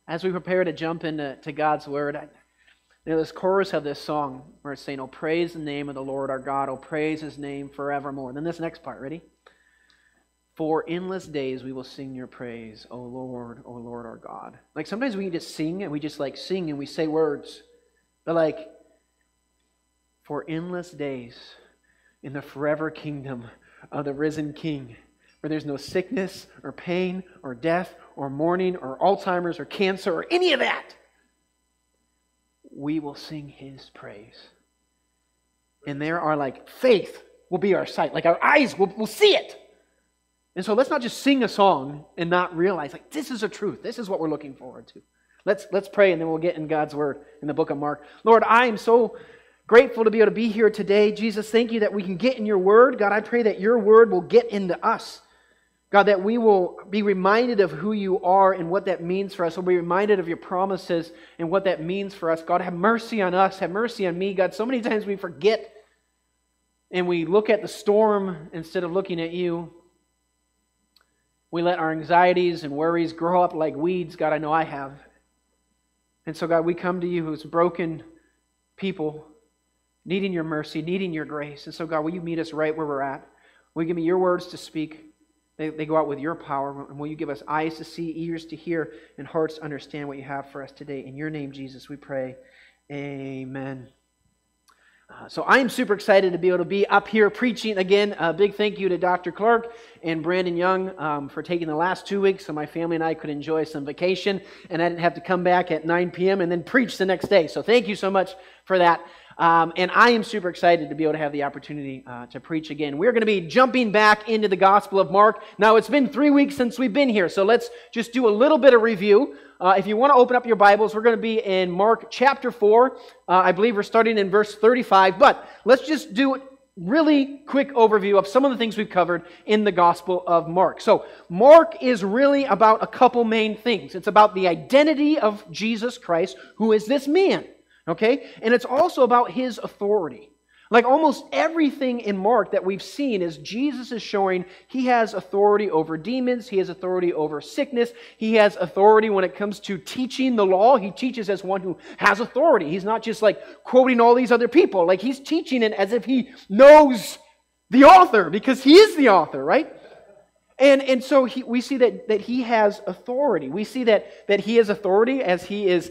As we prepare to jump into God's Word, this chorus of this song where it's saying, "Oh, praise the name of the Lord our God, oh, praise His name forevermore." Then this next part, ready? "For endless days we will sing your praise, O Lord our God." Like sometimes we just sing and we just like sing and we say words. But like, for endless days in the forever kingdom of the risen King, where there's no sickness or pain or death or mourning or Alzheimer's or cancer or any of that, we will sing His praise. And there are like, faith will be our sight. Like our eyes will see it. And so let's not just sing a song and not realize, like, this is a truth. This is what we're looking forward to. Let's pray and then we'll get in God's Word in the book of Mark. Lord, I am so grateful to be able to be here today. Jesus, thank you that we can get in your Word. God, I pray that your Word will get into us. God, that we will be reminded of who you are and what that means for us. We'll be reminded of your promises and what that means for us. God, have mercy on us. Have mercy on me. God, so many times we forget and we look at the storm instead of looking at you. We let our anxieties and worries grow up like weeds. God, I know I have. And so, God, we come to you who's broken people, needing your mercy, needing your grace. And so, God, will you meet us right where we're at? Will you give me your words to speak? They go out with your power. And will you give us eyes to see, ears to hear, and hearts to understand what you have for us today? In your name, Jesus, we pray. Amen. So I am super excited to be able to be up here preaching again. A big thank you to Dr. Clark and Brandon Young for taking the last 2 weeks so my family and I could enjoy some vacation and I didn't have to come back at 9 p.m. and then preach the next day. So thank you so much for that. And I am super excited to be able to have the opportunity to preach again. We're going to be jumping back into the Gospel of Mark. Now, it's been 3 weeks since we've been here, so let's just do a little bit of review. If you want to open up your Bibles, we're going to be in Mark chapter 4. I believe we're starting in verse 35, but let's just do a really quick overview of some of the things we've covered in the Gospel of Mark. So, Mark is really about a couple main things. It's about the identity of Jesus Christ, who is this man. Okay? And it's also about His authority. Like almost everything in Mark that we've seen is Jesus is showing He has authority over demons, He has authority over sickness, He has authority when it comes to teaching the law. He teaches as one who has authority. He's not just like quoting all these other people. Like He's teaching it as if He knows the author, because He is the author, right? And so we see that He has authority. We see that He has authority as He is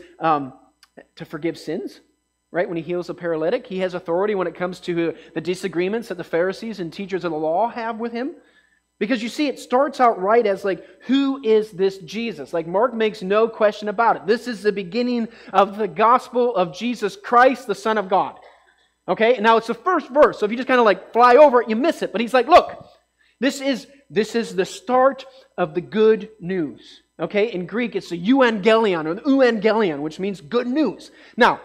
to forgive sins, right? When He heals a paralytic, He has authority when it comes to the disagreements that the Pharisees and teachers of the law have with Him. Because you see, it starts out right as like, who is this Jesus? Like Mark makes no question about it. This is the beginning of the gospel of Jesus Christ, the Son of God. Okay? And now it's the first verse, so if you just kind of like fly over it, you miss it. But he's like, look, this is the start of the good news. Okay, in Greek it's the euangelion or the euangelion, which means good news. Now,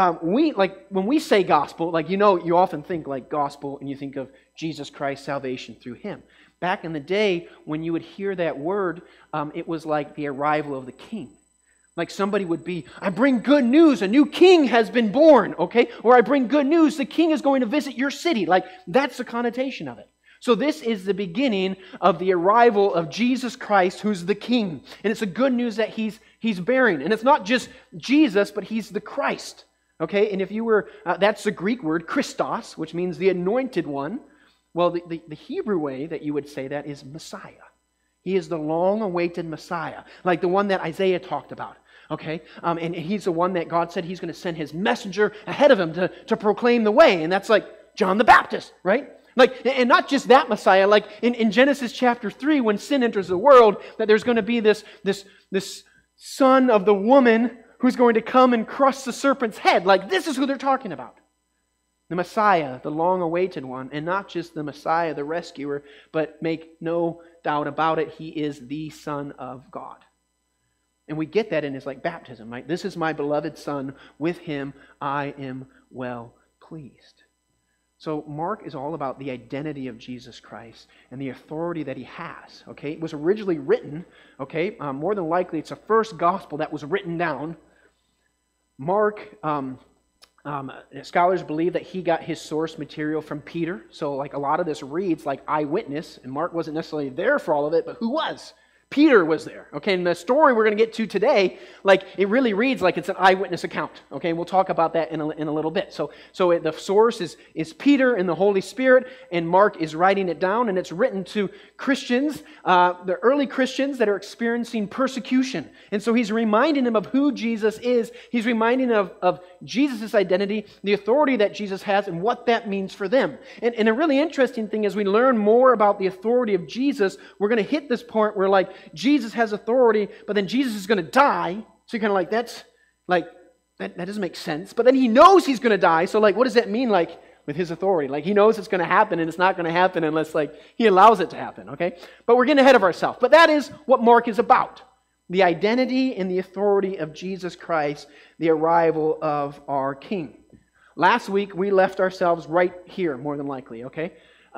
when we say gospel, like you often think like gospel and you think of Jesus Christ, salvation through Him. Back in the day, when you would hear that word, it was like the arrival of the king. Like somebody would be, I bring good news, a new king has been born, okay? Or I bring good news, the king is going to visit your city. Like that's the connotation of it. So this is the beginning of the arrival of Jesus Christ, who's the King. And it's the good news that He's bearing. And it's not just Jesus, but He's the Christ. Okay? And if you were, that's the Greek word, Christos, which means the anointed one. Well, the Hebrew way that you would say that is Messiah. He is the long-awaited Messiah, like the one that Isaiah talked about. Okay? And He's the one that God said He's going to send His messenger ahead of Him to proclaim the way. And that's like John the Baptist, right? Like, and not just that Messiah, like in Genesis chapter 3, when sin enters the world, that there's going to be this son of the woman who's going to come and crush the serpent's head. Like, this is who they're talking about. The Messiah, the long-awaited one, and not just the Messiah, the rescuer, but make no doubt about it, He is the Son of God. And we get that in His like baptism, right? This is my beloved Son, with Him I am well pleased. So Mark is all about the identity of Jesus Christ and the authority that He has. Okay, it was originally written. Okay, more than likely it's the first gospel that was written down. Mark, scholars believe that he got his source material from Peter. So like a lot of this reads like eyewitness, and Mark wasn't necessarily there for all of it, but who was? Peter was there, okay? And the story we're going to get to today, like, it really reads like it's an eyewitness account, okay? We'll talk about that in a little bit. So the source is Peter and the Holy Spirit, and Mark is writing it down, and it's written to Christians, the early Christians that are experiencing persecution. And so he's reminding them of who Jesus is. He's reminding them of Jesus' identity, the authority that Jesus has, and what that means for them. And a really interesting thing as we learn more about the authority of Jesus, we're going to hit this point where, like, Jesus has authority, but then Jesus is going to die. So you're kind of like, that doesn't make sense. But then he knows he's going to die. So, like, what does that mean, like, with his authority? Like, he knows it's going to happen, and it's not going to happen unless, like, he allows it to happen, okay? But we're getting ahead of ourselves. But that is what Mark is about. The identity and the authority of Jesus Christ, the arrival of our King. Last week, we left ourselves right here, more than likely, okay?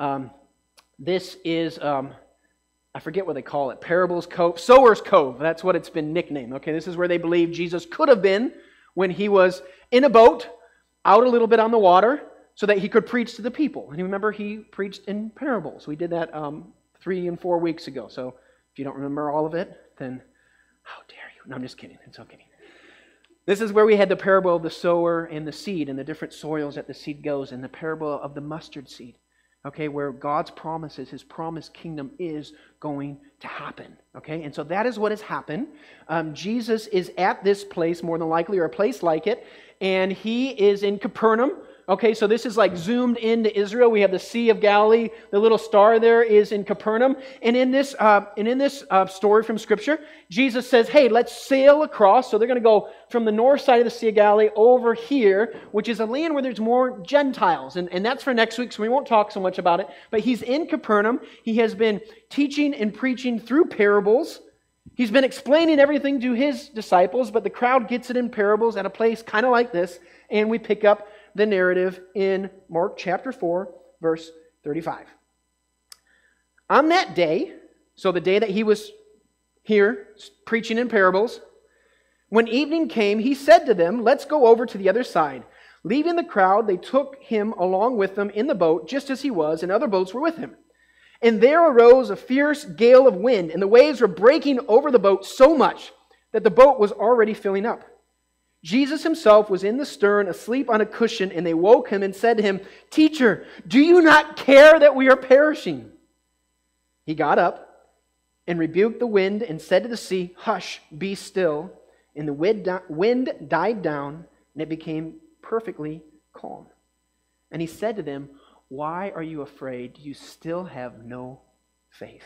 This is... I forget what they call it, Parables Cove, Sower's Cove, that's what it's been nicknamed. Okay, this is where they believe Jesus could have been when he was in a boat, out a little bit on the water, so that he could preach to the people. And you remember he preached in parables. We did that 3 and 4 weeks ago. So if you don't remember all of it, then how dare you? No, I'm just kidding. It's okay. This is where we had the parable of the sower and the seed and the different soils that the seed goes in, the parable of the mustard seed. Okay, where God's promises, His promised kingdom is going to happen. Okay, and so that is what has happened. Jesus is at this place, more than likely, or a place like it, and He is in Capernaum. Okay, so this is like zoomed into Israel. We have the Sea of Galilee. The little star there is in Capernaum. And in this story from Scripture, Jesus says, hey, let's sail across. So they're going to go from the north side of the Sea of Galilee over here, which is a land where there's more Gentiles. And that's for next week, so we won't talk so much about it. But He's in Capernaum. He has been teaching and preaching through parables. He's been explaining everything to His disciples, but the crowd gets it in parables at a place kind of like this. And we pick up the narrative in Mark chapter 4, verse 35. On that day, so the day that He was here preaching in parables, when evening came, He said to them, let's go over to the other side. Leaving the crowd, they took Him along with them in the boat, just as He was, and other boats were with Him. And there arose a fierce gale of wind, and the waves were breaking over the boat so much that the boat was already filling up. Jesus Himself was in the stern, asleep on a cushion, and they woke Him and said to Him, Teacher, do you not care that we are perishing? He got up and rebuked the wind and said to the sea, Hush, be still. And the wind died down, and it became perfectly calm. And He said to them, Why are you afraid? Do you still have no faith?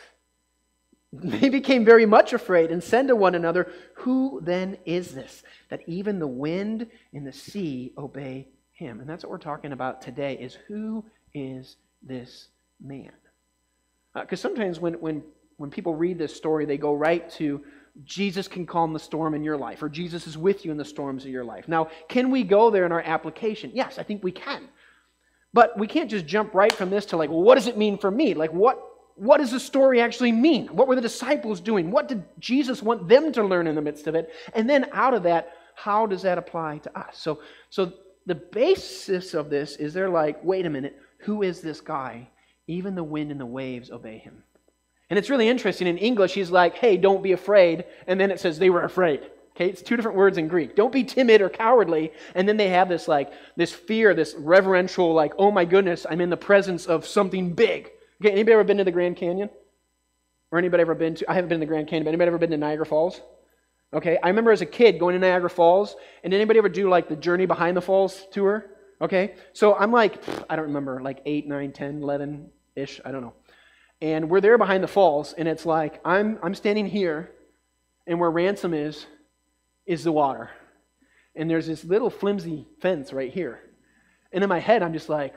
They became very much afraid and said to one another, Who then is this, that even the wind and the sea obey Him? And that's what we're talking about today, is who is this man? Because sometimes when people read this story, they go right to, Jesus can calm the storm in your life, or Jesus is with you in the storms of your life. Now, can we go there in our application? Yes, I think we can. But we can't just jump right from this to like, well, what does it mean for me? Like, what does the story actually mean? What were the disciples doing? What did Jesus want them to learn in the midst of it? And then out of that, how does that apply to us? So the basis of this is they're like, wait a minute, who is this guy? Even the wind and the waves obey Him. And it's really interesting. In English, He's like, hey, don't be afraid. And then it says they were afraid. Okay, it's 2 different words in Greek. Don't be timid or cowardly. And then they have this fear, this reverential, like, oh my goodness, I'm in the presence of something big. Okay, anybody ever been to the Grand Canyon? Or anybody ever been to, I haven't been to the Grand Canyon, but anybody ever been to Niagara Falls? Okay, I remember as a kid going to Niagara Falls, and did anybody ever do like the Journey Behind the Falls tour? Okay, so I'm like, I don't remember, like 8, 9, 10, 11-ish, I don't know. And we're there behind the falls, and it's like, I'm standing here, and where Ransom is the water. And there's this little flimsy fence right here. And in my head, I'm just like,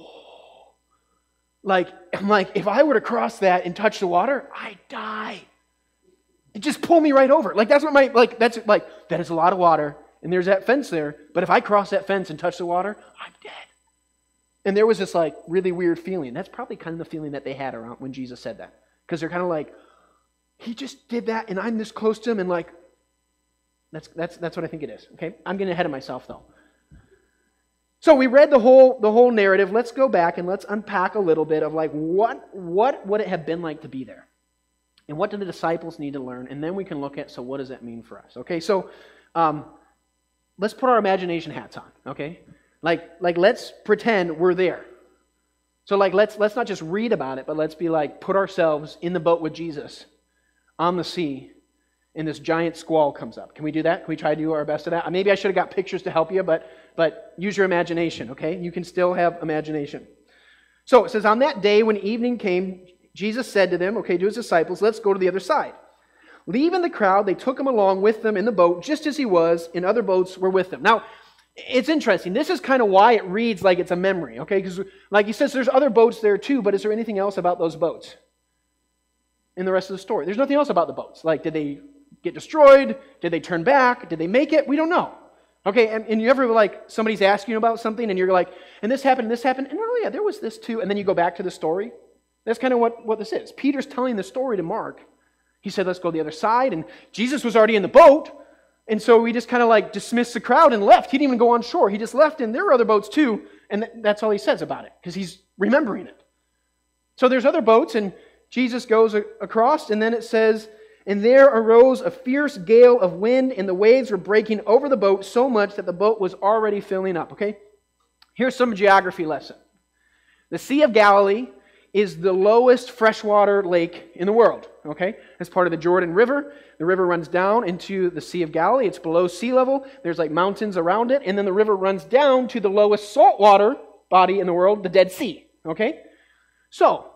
I'm like, if I were to cross that and touch the water, I'd die. It just pull me right over. Like, that is a lot of water, and there's that fence there, but if I cross that fence and touch the water, I'm dead. And there was this, like, really weird feeling. That's probably kind of the feeling that they had around when Jesus said that. Because they're kind of like, He just did that, and I'm this close to Him, and like, that's what I think it is. Okay? I'm getting ahead of myself, though. So we read the whole narrative. Let's go back and let's unpack a little bit of like what would it have been like to be there? And what do the disciples need to learn? And then we can look at, so what does that mean for us? Okay, so let's put our imagination hats on, okay? Like let's pretend we're there. So let's not just read about it, but let's be like, put ourselves in the boat with Jesus on the sea, and this giant squall comes up. Can we do that? Can we try to do our best at that? Maybe I should have got pictures to help you, but use your imagination, okay? You can still have imagination. So it says, on that day when evening came, Jesus said to them, okay, to his disciples, let's go to the other side. Leaving the crowd, they took him along with them in the boat, just as he was, and other boats were with them. Now, it's interesting. This is kind of why it reads like it's a memory, okay? Because like he says, there's other boats there too, but is there anything else about those boats in the rest of the story? There's nothing else about the boats. Like, did they get destroyed? Did they turn back? Did they make it? We don't know. Okay, and you ever, like, somebody's asking you about something, and you're like, and this happened, and oh yeah, there was this too, and then you go back to the story? That's kind of what this is. Peter's telling the story to Mark. He said, let's go to the other side, and Jesus was already in the boat, and so we just kind of like dismissed the crowd and left. He didn't even go on shore. He just left, and there were other boats too, and that's all he says about it, because he's remembering it. So there's other boats, and Jesus goes across, and then it says, and there arose a fierce gale of wind, and the waves were breaking over the boat so much that the boat was already filling up, okay? Here's some geography lesson. The Sea of Galilee is the lowest freshwater lake in the world, okay? It's part of the Jordan River. The river runs down into the Sea of Galilee. It's below sea level. There's like mountains around it, and then the river runs down to the lowest saltwater body in the world, the Dead Sea, okay? So,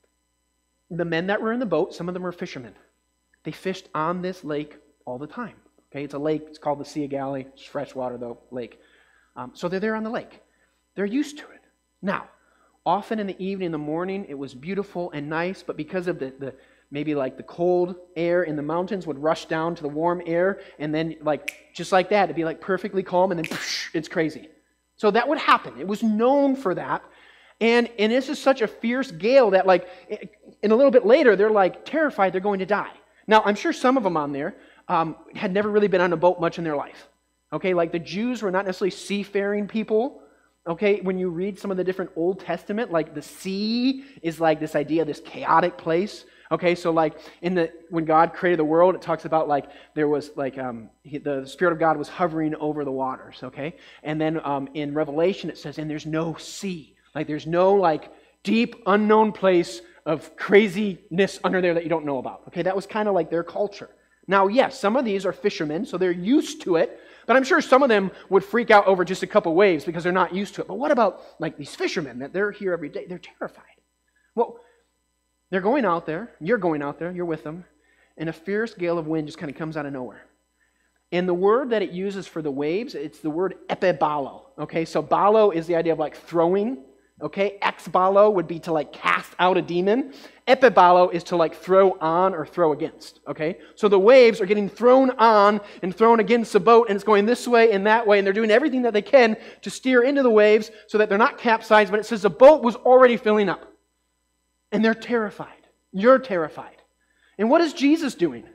the men that were in the boat, some of them were fishermen. They fished on this lake all the time, okay? It's a lake. It's called the Sea of Galilee. It's freshwater, though, lake. So they're there on the lake. They're used to it. Now, often in the evening, in the morning, it was beautiful and nice, but because of the maybe like the cold air in the mountains would rush down to the warm air, and then like just like that, it'd be like perfectly calm, and then it's crazy. So that would happen. It was known for that. And this is such a fierce gale that like, and a little bit later, they're like terrified they're going to die. Now, I'm sure some of them on there had never really been on a boat much in their life. Okay, like the Jews were not necessarily seafaring people. Okay, when you read some of the different Old Testament, like the sea is like this idea of this chaotic place. Okay, so like when God created the world, it talks about like there was like the Spirit of God was hovering over the waters. Okay, and then in Revelation it says, and there's no sea, like there's no like deep unknown place of craziness under there that you don't know about. Okay, that was kind of like their culture. Now, yes, some of these are fishermen, so they're used to it. But I'm sure some of them would freak out over just a couple waves because they're not used to it. But what about like these fishermen that they're here every day? They're terrified. Well, they're going out there. You're going out there. You're with them. And a fierce gale of wind just kind of comes out of nowhere. And the word that it uses for the waves, it's the word epibalo. Okay, so balo is the idea of like throwing. Okay, exbalo would be to like cast out a demon. Epibalo is to like throw on or throw against. Okay, so the waves are getting thrown on and thrown against the boat, and it's going this way and that way, and they're doing everything that they can to steer into the waves so that they're not capsized. But it says the boat was already filling up, and they're terrified. You're terrified. And what is Jesus doing?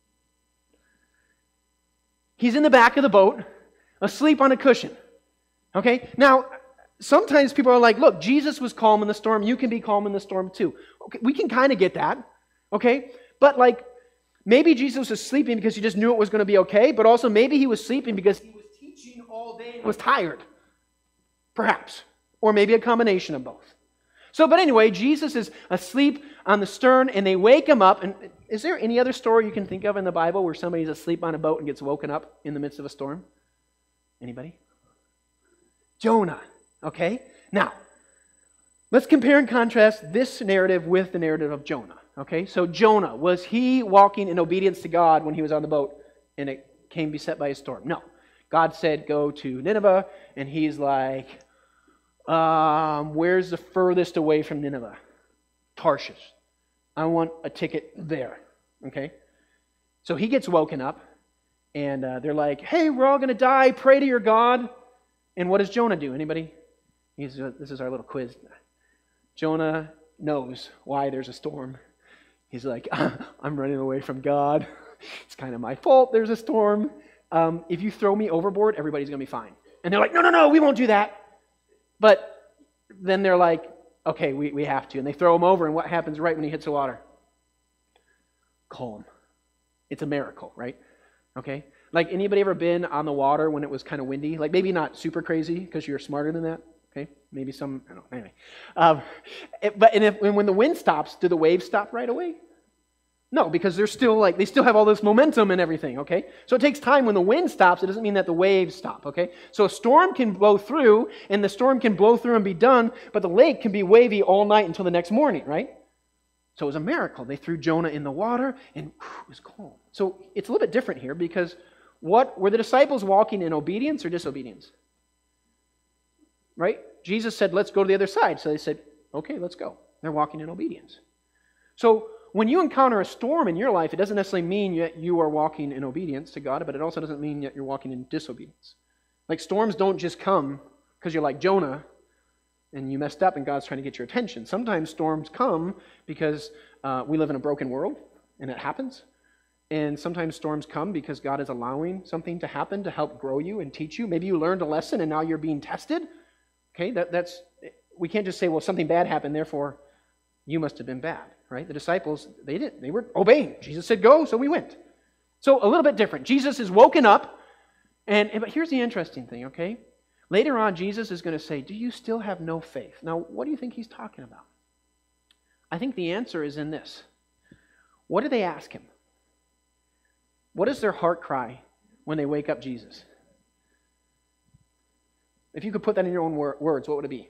He's in the back of the boat, asleep on a cushion. Okay, now. Sometimes people are like, look, Jesus was calm in the storm. You can be calm in the storm too. Okay, we can kind of get that. Okay? But like, maybe Jesus was sleeping because he just knew it was going to be okay, but also maybe he was sleeping because he was teaching all day and was tired. Perhaps. Or maybe a combination of both. So, but anyway, Jesus is asleep on the stern and they wake him up. And is there any other story you can think of in the Bible where somebody's asleep on a boat and gets woken up in the midst of a storm? Anybody? Jonah. Okay? Now, let's compare and contrast this narrative with the narrative of Jonah. Okay? So Jonah, was he walking in obedience to God when he was on the boat and it came beset by a storm? No. God said, go to Nineveh, and he's like, where's the furthest away from Nineveh? Tarshish. I want a ticket there. Okay? So he gets woken up, and they're like, hey, we're all going to die. Pray to your God. And what does Jonah do? Anybody? This is our little quiz. Jonah knows why there's a storm. He's like, I'm running away from God. It's kind of my fault there's a storm. If you throw me overboard, everybody's going to be fine. And they're like, no, we won't do that. But then they're like, okay, we have to. And they throw him over, and what happens right when he hits the water? calm. It's a miracle, right? Okay? Like, anybody ever been on the water when it was kind of windy? Like, maybe not super crazy because you're smarter than that. Okay? Maybe some, I don't know. Anyway. When the wind stops, do the waves stop right away? No, because they're still they still have all this momentum and everything, okay? So it takes time. When the wind stops, it doesn't mean that the waves stop, okay? So a storm can blow through, and the storm can blow through and be done, but the lake can be wavy all night until the next morning, right? So it was a miracle. They threw Jonah in the water, and it was calm. So it's a little bit different here, because what were the disciples walking in, obedience or disobedience? Right? Jesus said, let's go to the other side. So they said, okay, let's go. They're walking in obedience. So when you encounter a storm in your life, it doesn't necessarily mean that you are walking in obedience to God, but it also doesn't mean that you're walking in disobedience. Like, storms don't just come because you're like Jonah and you messed up and God's trying to get your attention. Sometimes storms come because we live in a broken world, and it happens. And sometimes storms come because God is allowing something to happen to help grow you and teach you. Maybe you learned a lesson and now you're being tested. Okay, we can't just say, well, something bad happened, therefore you must have been bad, right? The disciples, they were obeying. Jesus said go, so we went. So a little bit different. Jesus is woken up, but here's the interesting thing, okay? Later on, Jesus is going to say, do you still have no faith? Now, what do you think he's talking about? I think the answer is in this. What do they ask him? What is their heart cry when they wake up Jesus? If you could put that in your own words, what would it be?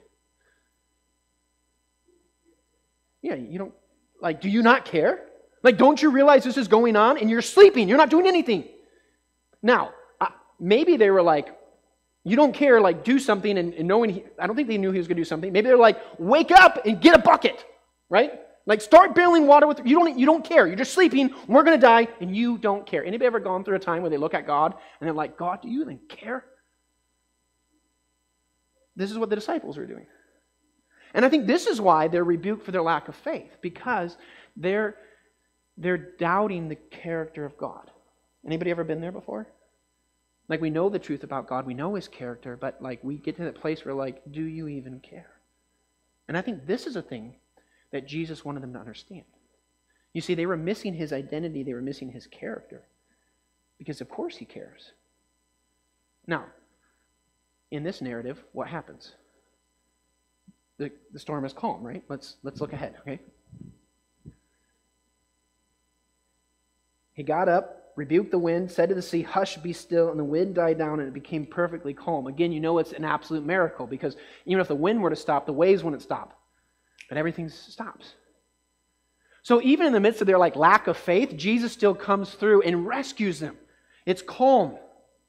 Yeah, you don't, do you not care? Don't you realize this is going on and you're sleeping? You're not doing anything. Now, maybe they were like, you don't care, do something, and knowing, I don't think they knew he was going to do something. Maybe they're like, wake up and get a bucket, right? Start bailing water with, you don't care. You're just sleeping. We're going to die, and you don't care. Anybody ever gone through a time where they look at God and they're like, God, do you even care? This is what the disciples were doing. And I think this is why they're rebuked for their lack of faith, because they're doubting the character of God. Anybody ever been there before? We know the truth about God, we know His character, but we get to that place where do you even care? And I think this is a thing that Jesus wanted them to understand. You see, they were missing His identity, they were missing His character, because of course He cares. Now, in this narrative, what happens? The storm is calm, right? Let's look ahead, okay? He got up, rebuked the wind, said to the sea, hush, be still, and the wind died down and it became perfectly calm. Again, you know it's an absolute miracle, because even if the wind were to stop, the waves wouldn't stop. But everything stops. So even in the midst of their lack of faith, Jesus still comes through and rescues them. It's calm.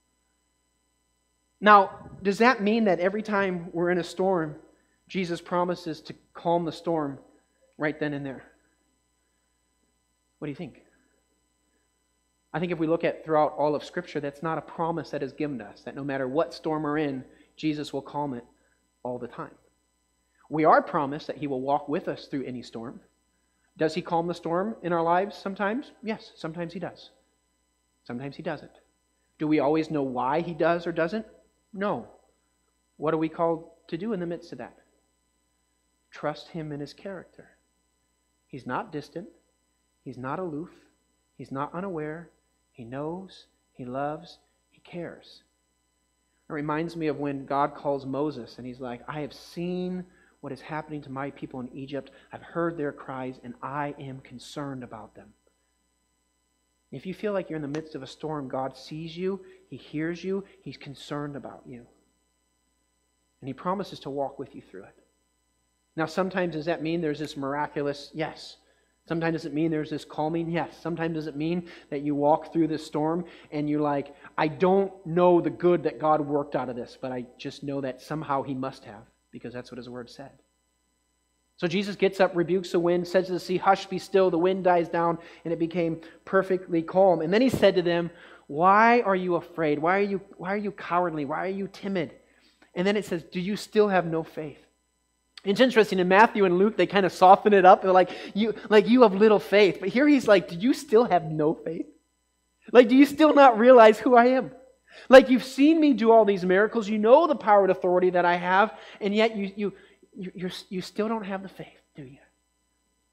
Now, does that mean that every time we're in a storm, Jesus promises to calm the storm right then and there? What do you think? I think if we look at throughout all of Scripture, that's not a promise that is given to us, that no matter what storm we're in, Jesus will calm it all the time. We are promised that He will walk with us through any storm. Does He calm the storm in our lives sometimes? Yes, sometimes He does. Sometimes He doesn't. Do we always know why He does or doesn't? No. What are we called to do in the midst of that? Trust Him in His character. He's not distant. He's not aloof. He's not unaware. He knows. He loves. He cares. It reminds me of when God calls Moses and He's like, I have seen what is happening to my people in Egypt. I've heard their cries and I am concerned about them. If you feel like you're in the midst of a storm, God sees you. He hears you. He's concerned about you. And He promises to walk with you through it. Now, sometimes does that mean there's this miraculous? Yes. Sometimes does it mean there's this calming? Yes. Sometimes does it mean that you walk through this storm and you're like, I don't know the good that God worked out of this, but I just know that somehow He must have, because that's what His Word said. So Jesus gets up, rebukes the wind, says to the sea, hush, be still. The wind dies down, and it became perfectly calm. And then He said to them, why are you afraid? Why are you cowardly? Why are you timid? And then it says, do you still have no faith? It's interesting, in Matthew and Luke, they kind of soften it up. They're like, you have little faith. But here He's like, do you still have no faith? Do you still not realize who I am? You've seen me do all these miracles. You know the power and authority that I have, and yet you still don't have the faith, do you?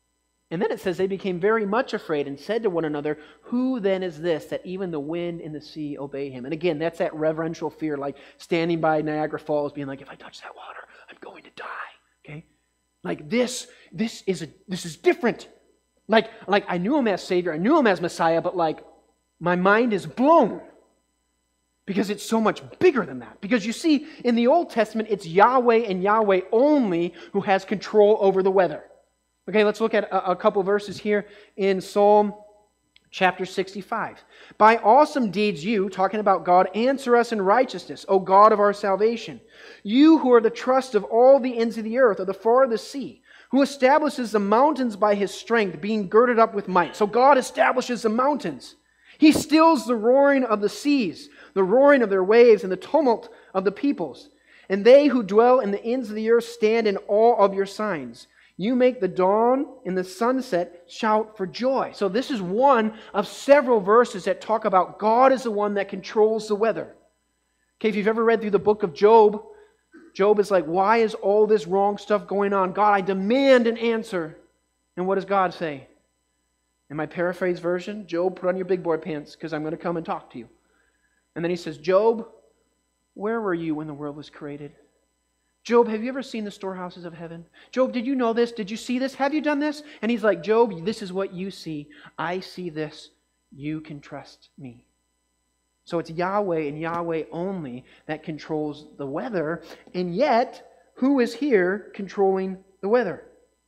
And then it says they became very much afraid and said to one another, who then is this that even the wind and the sea obey him? And again, that's that reverential fear, like standing by Niagara Falls being like, if I touch that water, I'm going to die. Okay? Like this is different. Like I knew him as Savior, I knew him as Messiah, but like my mind is blown. Because it's so much bigger than that. Because you see, in the Old Testament, it's Yahweh and Yahweh only who has control over the weather. Okay, let's look at a couple verses here in Psalm chapter 65. By awesome deeds you, talking about God, answer us in righteousness, O God of our salvation. You who are the trust of all the ends of the earth, or the farthest sea, who establishes the mountains by his strength, being girded up with might. So God establishes the mountains. He stills the roaring of the seas, the roaring of their waves, and the tumult of the peoples. And they who dwell in the ends of the earth stand in awe of your signs. You make the dawn and the sunset shout for joy. So this is one of several verses that talk about God is the one that controls the weather. Okay, if you've ever read through the book of Job, Job is like, why is all this wrong stuff going on? God, I demand an answer. And what does God say? In my paraphrase version, Job, put on your big boy pants because I'm going to come and talk to you. And then he says, Job, where were you when the world was created? Job, have you ever seen the storehouses of heaven? Job, did you know this? Did you see this? Have you done this? And he's like, Job, this is what you see. I see this. You can trust me. So it's Yahweh and Yahweh only that controls the weather. And yet, who is here controlling the weather?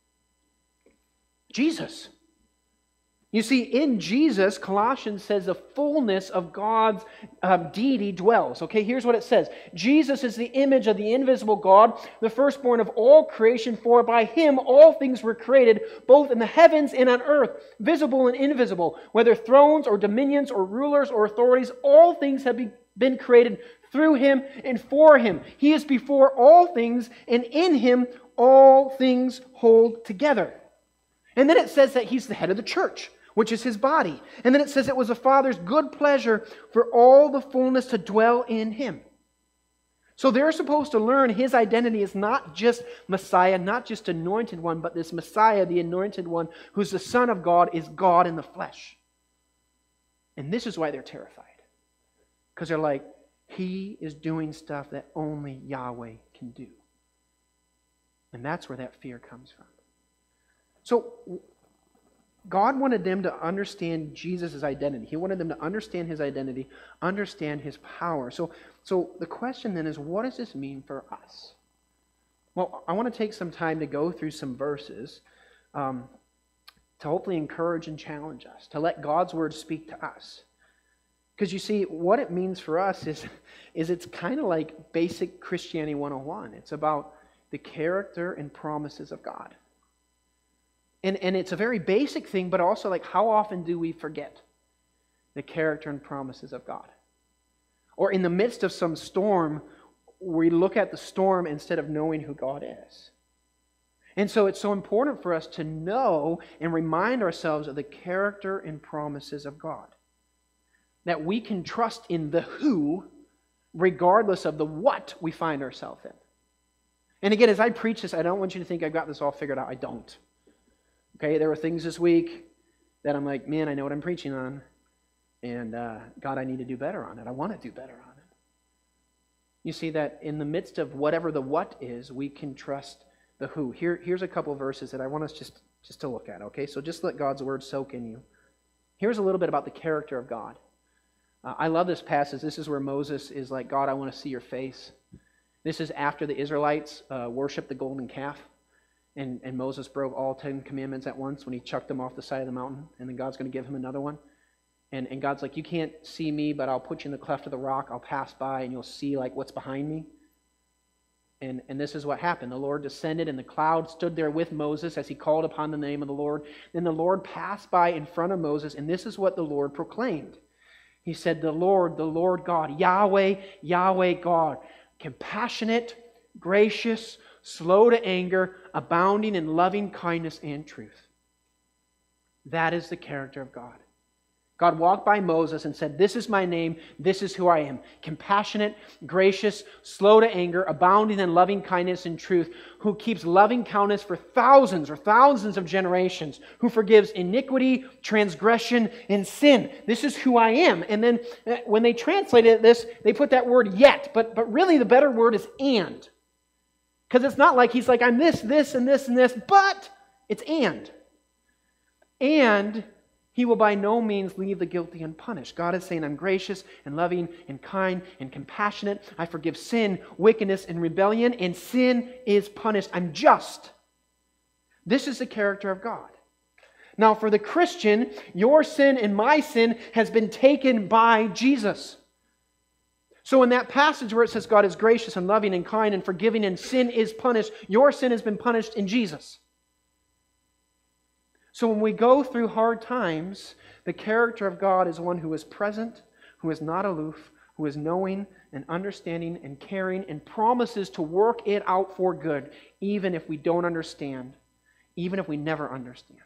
Jesus. You see, in Jesus, Colossians says the fullness of God's deity dwells. Okay, here's what it says. Jesus is the image of the invisible God, the firstborn of all creation, for by him all things were created, both in the heavens and on earth, visible and invisible, whether thrones or dominions or rulers or authorities, all things have been created through him and for him. He is before all things, and in him all things hold together. And then it says that he's the head of the church, which is his body. And then it says it was the Father's good pleasure for all the fullness to dwell in him. So they're supposed to learn his identity is not just Messiah, not just anointed one, but this Messiah, the anointed one, who's the Son of God, is God in the flesh. And this is why they're terrified. Because they're like, he is doing stuff that only Yahweh can do. And that's where that fear comes from. So God wanted them to understand Jesus' identity. He wanted them to understand his identity, understand his power. So the question then is, what does this mean for us? Well, I want to take some time to go through some verses to hopefully encourage and challenge us, to let God's word speak to us. Because you see, what it means for us is it's kind of like basic Christianity 101. It's about the character and promises of God. And it's a very basic thing, but also like how often do we forget the character and promises of God? Or in the midst of some storm, we look at the storm instead of knowing who God is. And so it's so important for us to know and remind ourselves of the character and promises of God. That we can trust in the who regardless of the what we find ourselves in. And again, as I preach this, I don't want you to think I've got this all figured out. I don't. Okay, there were things this week that I'm like, man, I know what I'm preaching on. And God, I need to do better on it. I want to do better on it. You see that in the midst of whatever the what is, we can trust the who. Here's a couple verses that I want us just to look at, okay? So just let God's word soak in you. Here's a little bit about the character of God. I love this passage. This is where Moses is like, God, I want to see your face. This is after the Israelites worshiped the golden calf. And Moses broke all 10 commandments at once when he chucked them off the side of the mountain. And then God's going to give him another one. And God's like, you can't see me, but I'll put you in the cleft of the rock. I'll pass by and you'll see like what's behind me. And this is what happened. The Lord descended and the cloud stood there with Moses as he called upon the name of the Lord. Then the Lord passed by in front of Moses. And this is what the Lord proclaimed. He said, the Lord God, Yahweh, Yahweh God, compassionate, gracious, slow to anger, abounding in loving kindness and truth. That is the character of God. God walked by Moses and said, "This is my name, this is who I am. Compassionate, gracious, slow to anger, abounding in loving kindness and truth, who keeps loving kindness for thousands or thousands of generations, who forgives iniquity, transgression, and sin." This is who I am. And then when they translated this, they put that word "yet," but really the better word is "and." Because it's not like he's like, "I'm this, this, and this, and this," but it's "and." And He will by no means leave the guilty unpunished. God is saying, I'm gracious and loving and kind and compassionate. I forgive sin, wickedness, and rebellion, and sin is punished. I'm just. This is the character of God. Now, for the Christian, your sin and my sin has been taken by Jesus. So in that passage where it says God is gracious and loving and kind and forgiving and sin is punished, your sin has been punished in Jesus. So when we go through hard times, the character of God is one who is present, who is not aloof, who is knowing and understanding and caring and promises to work it out for good, even if we don't understand, even if we never understand.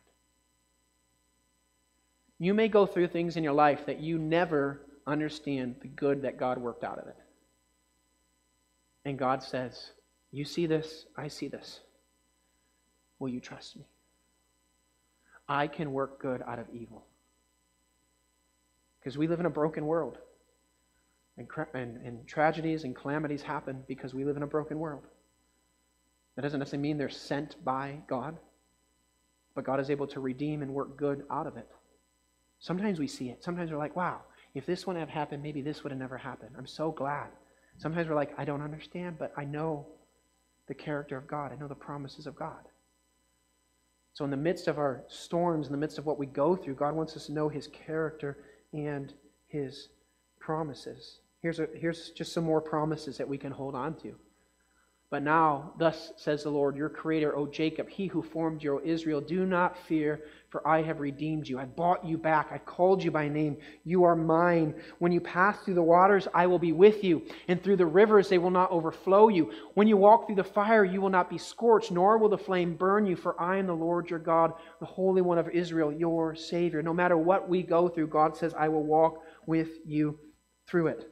You may go through things in your life that you never understand the good that God worked out of it. And God says, you see this, I see this. Will you trust me? I can work good out of evil. Because we live in a broken world. And tragedies and calamities happen because we live in a broken world. That doesn't necessarily mean they're sent by God. But God is able to redeem and work good out of it. Sometimes we see it. Sometimes we're like, wow, if this wouldn't have happened, maybe this would have never happened. I'm so glad. Sometimes we're like, I don't understand, but I know the character of God. I know the promises of God. So in the midst of our storms, in the midst of what we go through, God wants us to know His character and His promises. Here's just some more promises that we can hold on to. But now, thus says the Lord, your Creator, O Jacob, He who formed you, O Israel, do not fear, for I have redeemed you. I bought you back. I called you by name. You are mine. When you pass through the waters, I will be with you. And through the rivers, they will not overflow you. When you walk through the fire, you will not be scorched, nor will the flame burn you. For I am the Lord your God, the Holy One of Israel, your Savior. No matter what we go through, God says, I will walk with you through it.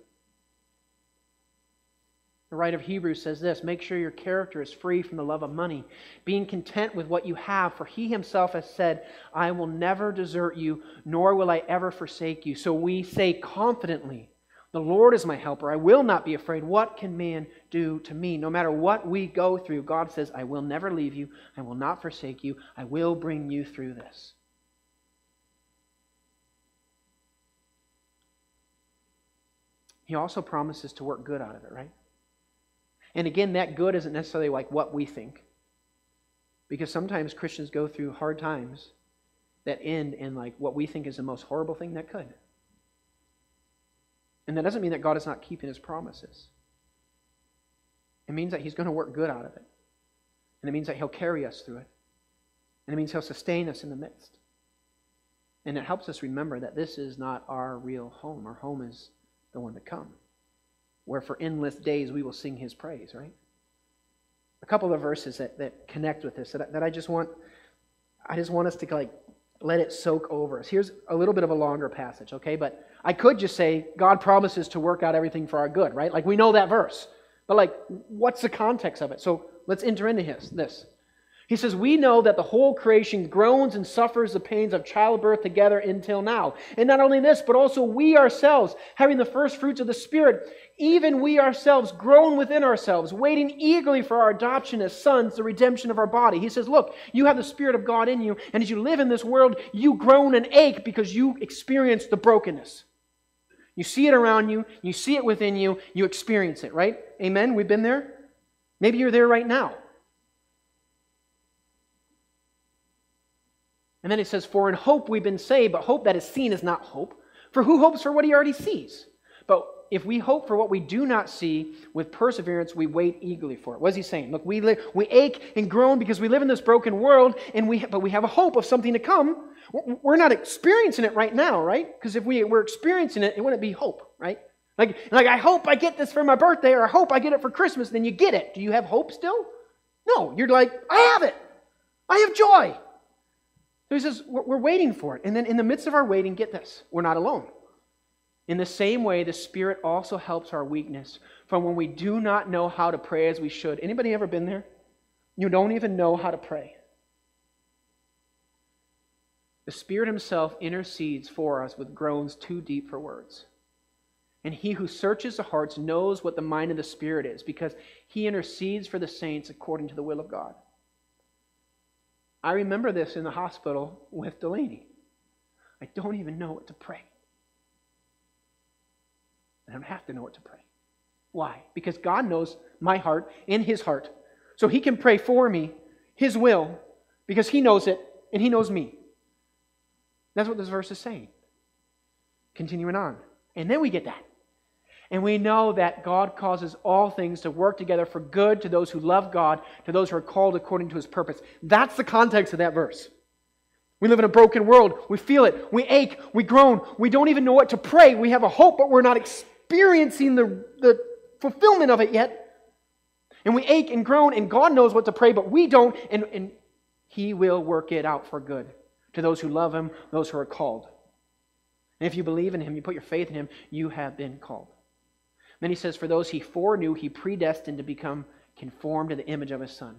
The writer of Hebrews says this, make sure your character is free from the love of money, being content with what you have, for He Himself has said, I will never desert you, nor will I ever forsake you. So we say confidently, the Lord is my helper. I will not be afraid. What can man do to me? No matter what we go through, God says, I will never leave you. I will not forsake you. I will bring you through this. He also promises to work good out of it, right? And again, that good isn't necessarily like what we think. Because sometimes Christians go through hard times that end in like what we think is the most horrible thing that could. And that doesn't mean that God is not keeping His promises. It means that He's going to work good out of it. And it means that He'll carry us through it. And it means He'll sustain us in the midst. And it helps us remember that this is not our real home. Our home is the one to come, where for endless days we will sing His praise, right? A couple of verses that connect with this that I just want us to like let it soak over us. Here's a little bit of a longer passage, okay? But I could just say God promises to work out everything for our good, right? Like we know that verse. But like, what's the context of it? So let's enter into this. He says, we know that the whole creation groans and suffers the pains of childbirth together until now. And not only this, but also we ourselves, having the first fruits of the Spirit, even we ourselves groan within ourselves, waiting eagerly for our adoption as sons, the redemption of our body. He says, look, you have the Spirit of God in you, and as you live in this world, you groan and ache because you experience the brokenness. You see it around you, you see it within you, you experience it, right? Amen? We've been there? Maybe you're there right now. And then it says, for in hope we've been saved, but hope that is seen is not hope. For who hopes for what he already sees? But if we hope for what we do not see, with perseverance we wait eagerly for it. What is he saying? Look, we ache and groan because we live in this broken world, but we have a hope of something to come. We're not experiencing it right now, right? Because if we were experiencing it, it wouldn't be hope, right? Like I hope I get this for my birthday, or I hope I get it for Christmas, then you get it. Do you have hope still? No, you're like, I have it. I have joy. So he says, we're waiting for it. And then in the midst of our waiting, get this, we're not alone. In the same way, the Spirit also helps our weakness. For when we do not know how to pray as we should. Anybody ever been there? You don't even know how to pray. The Spirit Himself intercedes for us with groans too deep for words. And He who searches the hearts knows what the mind of the Spirit is, because He intercedes for the saints according to the will of God. I remember this in the hospital with Delaney. I don't even know what to pray. I don't have to know what to pray. Why? Because God knows my heart and His heart. So He can pray for me, His will, because He knows it and He knows me. That's what this verse is saying. Continuing on. And then we get that. And we know that God causes all things to work together for good to those who love God, to those who are called according to His purpose. That's the context of that verse. We live in a broken world. We feel it. We ache. We groan. We don't even know what to pray. We have a hope, but we're not experiencing the fulfillment of it yet. And we ache and groan, and God knows what to pray, but we don't. And He will work it out for good to those who love Him, those who are called. And if you believe in Him, you put your faith in Him, you have been called. Then He says, for those He foreknew, He predestined to become conformed to the image of His Son.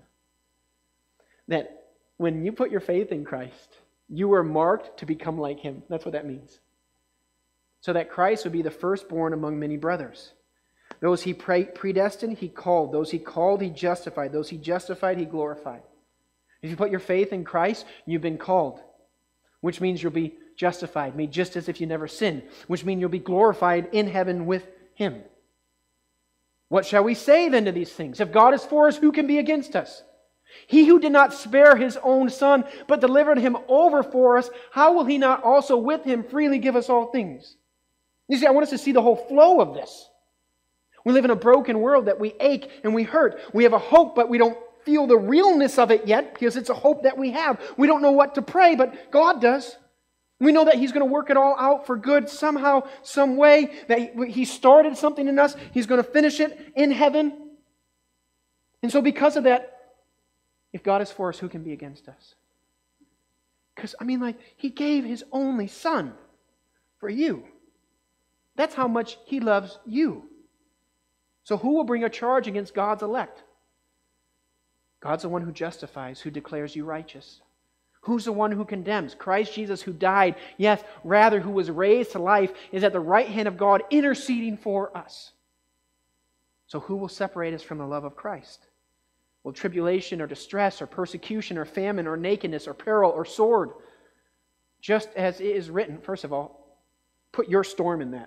That when you put your faith in Christ, you were marked to become like Him. That's what that means. So that Christ would be the firstborn among many brothers. Those He predestined, He called. Those He called, He justified. Those He justified, He glorified. If you put your faith in Christ, you've been called. Which means you'll be justified, made just as if you never sinned. Which means you'll be glorified in heaven with Him. What shall we say then to these things? If God is for us, who can be against us? He who did not spare His own Son, but delivered Him over for us, how will He not also with Him freely give us all things? You see, I want us to see the whole flow of this. We live in a broken world that we ache and we hurt. We have a hope, but we don't feel the realness of it yet because it's a hope that we have. We don't know what to pray, but God does. We know that He's going to work it all out for good somehow, some way, that He started something in us. He's going to finish it in heaven. And so because of that, if God is for us, who can be against us? Because, He gave His only Son for you. That's how much He loves you. So who will bring a charge against God's elect? God's the one who justifies, who declares you righteous. Who's the one who condemns? Christ Jesus, who died, yes, rather who was raised to life, is at the right hand of God interceding for us. So who will separate us from the love of Christ? Will tribulation or distress or persecution or famine or nakedness or peril or sword? Just as it is written, first of all, put your storm in that.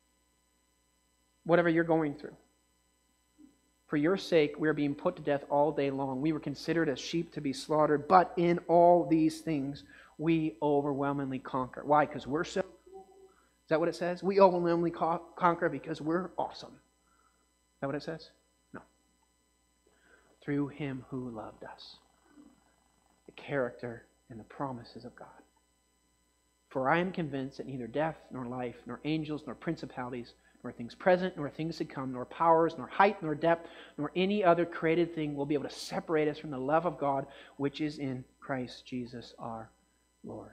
Whatever you're going through. For your sake, we are being put to death all day long. We were considered as sheep to be slaughtered, but in all these things, we overwhelmingly conquer. Why? Because we're so cool? Is that what it says? We overwhelmingly conquer because we're awesome. Is that what it says? No. Through Him who loved us. The character and the promises of God. For I am convinced that neither death, nor life, nor angels, nor principalities, nor things present, nor things to come, nor powers, nor height, nor depth, nor any other created thing will be able to separate us from the love of God which is in Christ Jesus our Lord.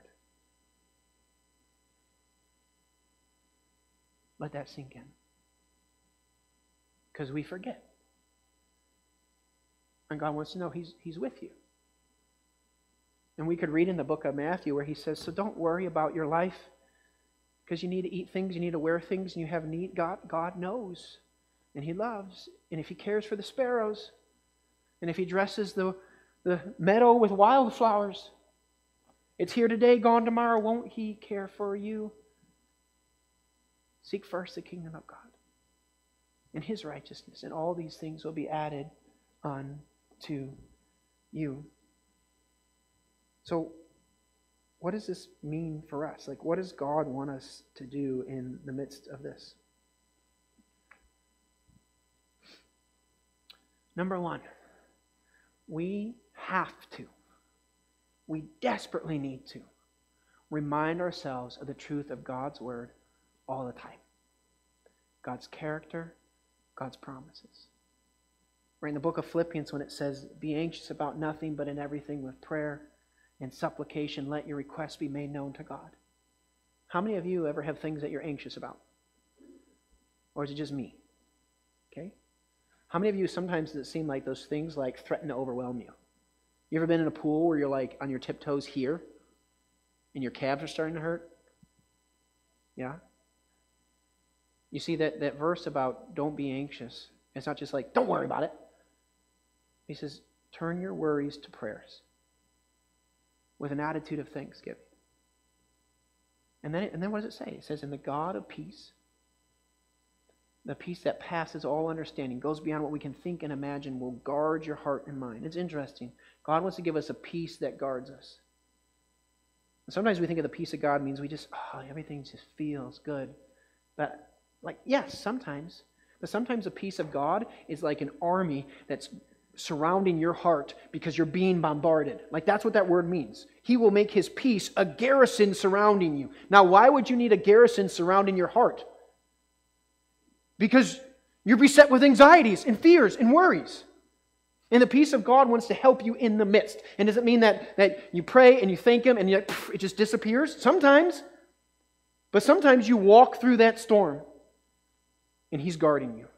Let that sink in. Because we forget. And God wants to know He's with you. And we could read in the book of Matthew where He says, so don't worry about your life. Because you need to eat things, you need to wear things, and you have need. God knows, and He loves. And if He cares for the sparrows, and if He dresses the meadow with wildflowers, it's here today, gone tomorrow, won't He care for you? Seek first the kingdom of God and His righteousness, and all these things will be added unto you. So, what does this mean for us? What does God want us to do in the midst of this? Number one, we desperately need to remind ourselves of the truth of God's Word all the time. God's character, God's promises. Right in the book of Philippians when it says, be anxious about nothing but in everything with prayer and supplication, let your requests be made known to God. How many of you ever have things that you're anxious about? Or is it just me? Okay? How many of you sometimes does it seem like those things like threaten to overwhelm you? You ever been in a pool where you're like on your tiptoes here and your calves are starting to hurt? Yeah? You see that verse about don't be anxious. It's not just like, don't worry about it. He says, turn your worries to prayers with an attitude of thanksgiving. And then what does it say? It says, and the God of peace, the peace that passes all understanding, goes beyond what we can think and imagine, will guard your heart and mind. It's interesting. God wants to give us a peace that guards us. And sometimes we think of the peace of God means we just, everything just feels good. But, yes, sometimes. But sometimes the peace of God is like an army that's surrounding your heart because you're being bombarded. That's what that word means. He will make His peace a garrison surrounding you. Now, why would you need a garrison surrounding your heart? Because you're beset with anxieties and fears and worries. And the peace of God wants to help you in the midst. And does it mean that you pray and you thank Him and it just disappears? Sometimes. But sometimes you walk through that storm and He's guarding you.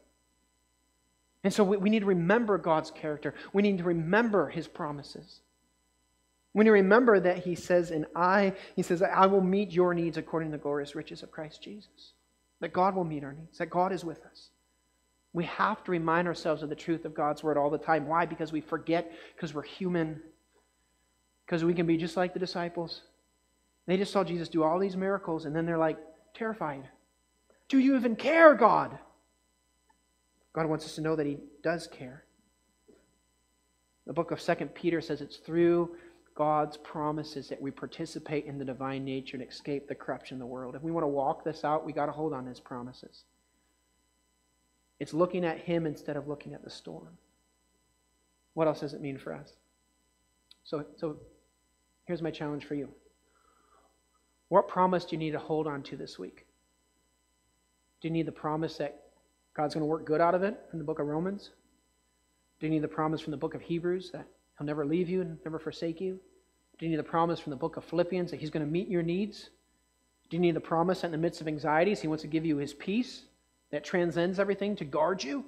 And so we need to remember God's character. We need to remember His promises. We need to remember that He says, I will meet your needs according to the glorious riches of Christ Jesus. That God will meet our needs. That God is with us. We have to remind ourselves of the truth of God's Word all the time. Why? Because we forget, because we're human. Because we can be just like the disciples. They just saw Jesus do all these miracles and then they're terrified. Do you even care, God? God wants us to know that He does care. The book of 2 Peter says it's through God's promises that we participate in the divine nature and escape the corruption of the world. If we want to walk this out, we got to hold on to His promises. It's looking at Him instead of looking at the storm. What else does it mean for us? So here's my challenge for you. What promise do you need to hold on to this week? Do you need the promise that God's going to work good out of it from the book of Romans? Do you need the promise from the book of Hebrews that He'll never leave you and never forsake you? Do you need the promise from the book of Philippians that He's going to meet your needs? Do you need the promise that in the midst of anxieties He wants to give you His peace that transcends everything to guard you?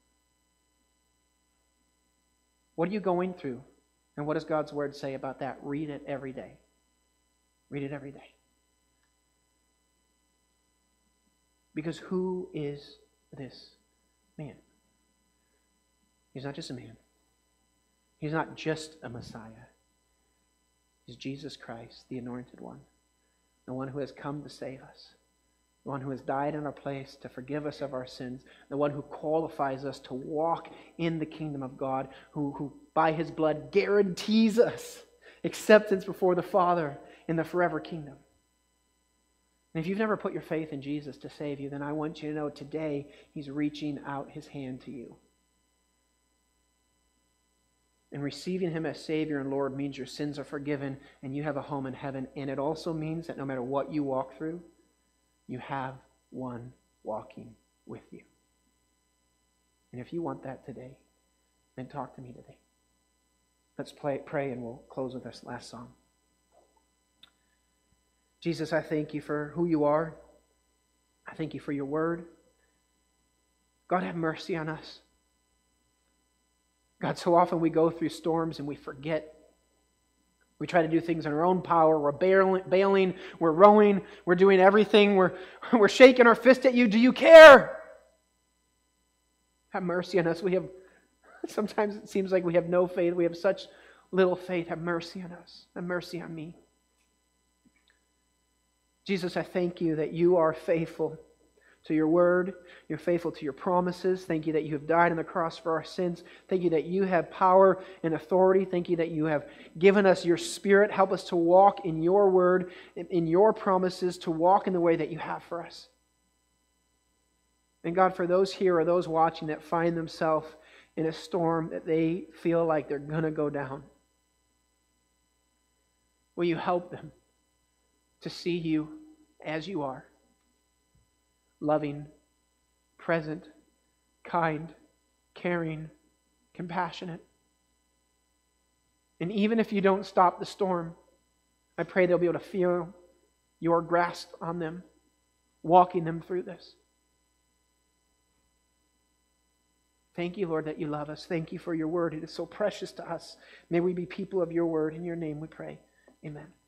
What are you going through? And what does God's Word say about that? Read it every day. Read it every day. Because who is this man? He's not just a man. He's not just a Messiah. He's Jesus Christ, the Anointed One, the one who has come to save us, the one who has died in our place to forgive us of our sins, the one who qualifies us to walk in the kingdom of God, who by His blood guarantees us acceptance before the Father in the forever kingdom. And if you've never put your faith in Jesus to save you, then I want you to know today He's reaching out His hand to you. And receiving Him as Savior and Lord means your sins are forgiven and you have a home in heaven. And it also means that no matter what you walk through, you have one walking with you. And if you want that today, then talk to me today. Let's pray and we'll close with this last song. Jesus, I thank You for who You are. I thank You for Your Word. God, have mercy on us. God, so often we go through storms and we forget. We try to do things in our own power. We're bailing, we're rowing, we're doing everything. We're shaking our fist at You. Do You care? Have mercy on us. Sometimes it seems like we have no faith. We have such little faith. Have mercy on us. Have mercy on me. Jesus, I thank You that You are faithful to Your Word. You're faithful to Your promises. Thank You that You have died on the cross for our sins. Thank You that You have power and authority. Thank You that You have given us Your Spirit. Help us to walk in Your Word, in Your promises, to walk in the way that You have for us. And God, for those here or those watching that find themselves in a storm that they feel like they're going to go down, will You help them to see You as You are? Loving, present, kind, caring, compassionate. And even if You don't stop the storm, I pray they'll be able to feel your grasp on them, walking them through this. Thank you, Lord, that you love us. Thank you for your word. It is so precious to us. May we be people of your word. In your name we pray. Amen.